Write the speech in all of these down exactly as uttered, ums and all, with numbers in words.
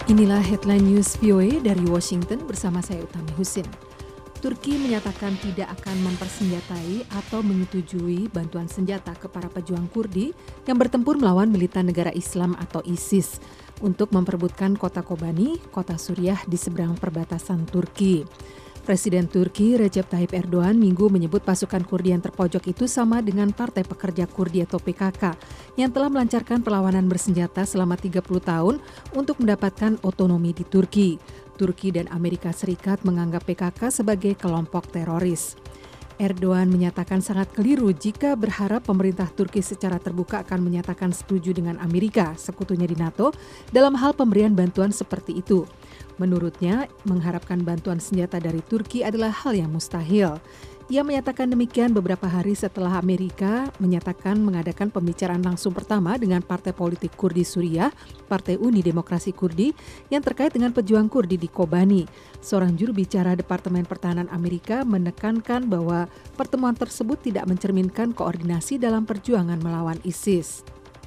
Inilah headline news V O A dari Washington bersama saya Utami Husin. Turki menyatakan tidak akan mempersenjatai atau menyetujui bantuan senjata ke para pejuang Kurdi yang bertempur melawan militan negara Islam atau ISIS untuk memperebutkan kota Kobani, kota Suriah di seberang perbatasan Turki. Presiden Turki Recep Tayyip Erdogan Minggu menyebut pasukan Kurdi yang terpojok itu sama dengan Partai Pekerja Kurdi atau P K K yang telah melancarkan perlawanan bersenjata selama tiga puluh tahun untuk mendapatkan otonomi di Turki. Turki dan Amerika Serikat menganggap P K K sebagai kelompok teroris. Erdogan menyatakan sangat keliru jika berharap pemerintah Turki secara terbuka akan menyatakan setuju dengan Amerika, sekutunya di NATO, dalam hal pemberian bantuan seperti itu. Menurutnya, mengharapkan bantuan senjata dari Turki adalah hal yang mustahil. Ia menyatakan demikian beberapa hari setelah Amerika menyatakan mengadakan pembicaraan langsung pertama dengan partai politik Kurdi Suriah, Partai Uni Demokrasi Kurdi, yang terkait dengan pejuang Kurdi di Kobani. Seorang juru bicara Departemen Pertahanan Amerika menekankan bahwa pertemuan tersebut tidak mencerminkan koordinasi dalam perjuangan melawan ISIS.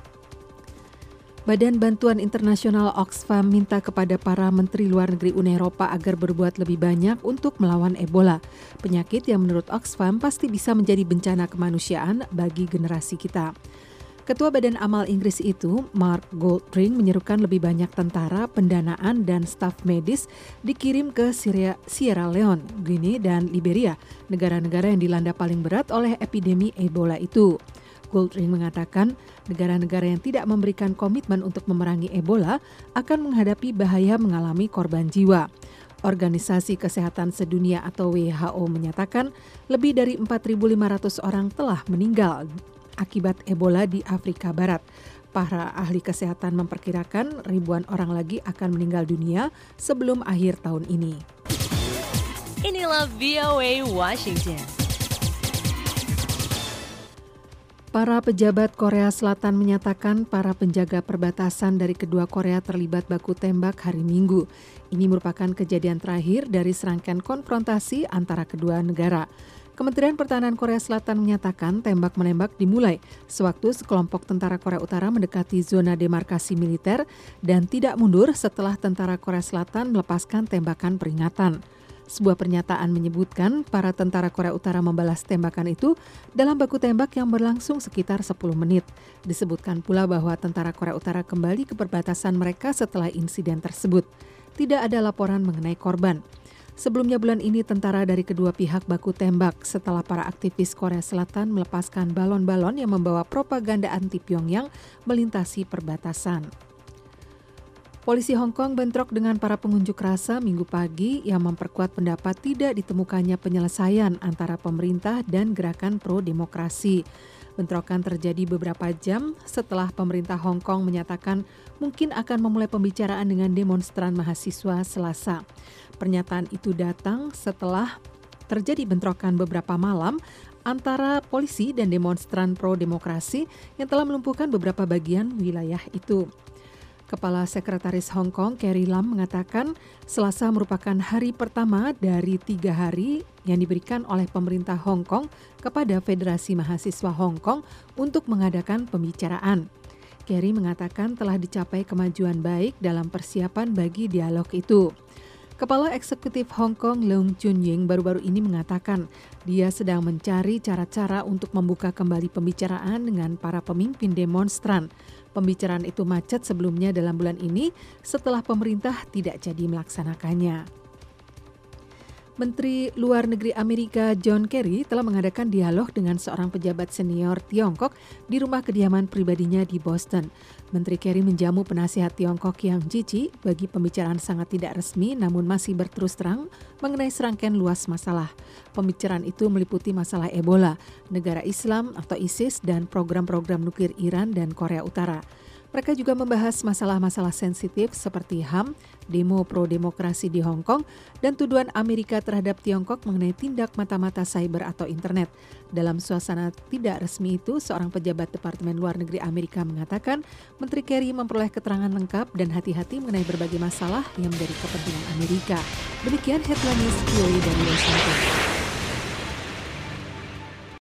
Badan Bantuan Internasional Oxfam minta kepada para Menteri Luar Negeri Uni Eropa agar berbuat lebih banyak untuk melawan Ebola, penyakit yang menurut Oxfam pasti bisa menjadi bencana kemanusiaan bagi generasi kita. Ketua Badan Amal Inggris itu, Mark Goldring, menyerukan lebih banyak tentara, pendanaan, dan staf medis dikirim ke Syria, Sierra Leone, Guinea, dan Liberia, negara-negara yang dilanda paling berat oleh epidemi Ebola itu. Goldring mengatakan negara-negara yang tidak memberikan komitmen untuk memerangi Ebola akan menghadapi bahaya mengalami korban jiwa. Organisasi Kesehatan Sedunia atau W H O menyatakan lebih dari empat ribu lima ratus orang telah meninggal akibat Ebola di Afrika Barat. Para ahli kesehatan memperkirakan ribuan orang lagi akan meninggal dunia sebelum akhir tahun ini. Inilah V O A Washington. Para pejabat Korea Selatan menyatakan para penjaga perbatasan dari kedua Korea terlibat baku tembak hari Minggu. Ini merupakan kejadian terakhir dari serangkaian konfrontasi antara kedua negara. Kementerian Pertahanan Korea Selatan menyatakan tembak-menembak dimulai sewaktu sekelompok tentara Korea Utara mendekati zona demarkasi militer dan tidak mundur setelah tentara Korea Selatan melepaskan tembakan peringatan. Sebuah pernyataan menyebutkan para tentara Korea Utara membalas tembakan itu dalam baku tembak yang berlangsung sekitar sepuluh menit. Disebutkan pula bahwa tentara Korea Utara kembali ke perbatasan mereka setelah insiden tersebut. Tidak ada laporan mengenai korban. Sebelumnya bulan ini tentara dari kedua pihak baku tembak setelah para aktivis Korea Selatan melepaskan balon-balon yang membawa propaganda anti Pyongyang melintasi perbatasan. Polisi Hong Kong bentrok dengan para pengunjuk rasa Minggu pagi yang memperkuat pendapat tidak ditemukannya penyelesaian antara pemerintah dan gerakan pro-demokrasi. Bentrokan terjadi beberapa jam setelah pemerintah Hong Kong menyatakan mungkin akan memulai pembicaraan dengan demonstran mahasiswa Selasa. Pernyataan itu datang setelah terjadi bentrokan beberapa malam antara polisi dan demonstran pro-demokrasi yang telah melumpuhkan beberapa bagian wilayah itu. Kepala Sekretaris Hong Kong, Carrie Lam, mengatakan Selasa merupakan hari pertama dari tiga hari yang diberikan oleh pemerintah Hong Kong kepada Federasi Mahasiswa Hong Kong untuk mengadakan pembicaraan. Carrie mengatakan telah dicapai kemajuan baik dalam persiapan bagi dialog itu. Kepala Eksekutif Hong Kong, Leung Chun-ying, baru-baru ini mengatakan dia sedang mencari cara-cara untuk membuka kembali pembicaraan dengan para pemimpin demonstran. Pembicaraan itu macet sebelumnya dalam bulan ini setelah pemerintah tidak jadi melaksanakannya. Menteri Luar Negeri Amerika John Kerry telah mengadakan dialog dengan seorang pejabat senior Tiongkok di rumah kediaman pribadinya di Boston. Menteri Kerry menjamu penasihat Tiongkok Yang Jiechi bagi pembicaraan sangat tidak resmi namun masih berterus terang mengenai serangkaian luas masalah. Pembicaraan itu meliputi masalah Ebola, negara Islam atau ISIS, dan program-program nuklir Iran dan Korea Utara. Mereka juga membahas masalah-masalah sensitif seperti H A M, demo pro-demokrasi di Hong Kong, dan tuduhan Amerika terhadap Tiongkok mengenai tindak mata-mata cyber atau internet. Dalam suasana tidak resmi itu, seorang pejabat Departemen Luar Negeri Amerika mengatakan Menteri Kerry memperoleh keterangan lengkap dan hati-hati mengenai berbagai masalah yang menjadi kepentingan Amerika. Demikian headline news V O A dari Washington.